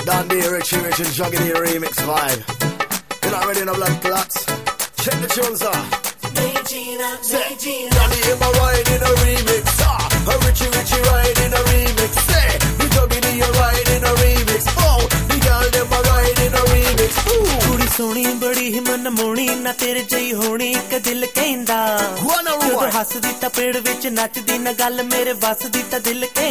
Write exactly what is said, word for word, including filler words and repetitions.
Down there, Richie Rich and Juggy D remix vibe. You're not ready in a blood clots. Check the tunes out. Say, Danny in my ride in a remix. Ah, a Richie Richie ride in a remix. Say, the Juggy D ride in a remix. Oh, the girl them a ride in a remix. कुड़ी सोनी बड़ी ही मन मोनी ना तेरे जई होनी एक दिल कहंदा जदों हसदी तां पेड़ विच नचदी ना गल मेरे बस दी तां दिल कहंदा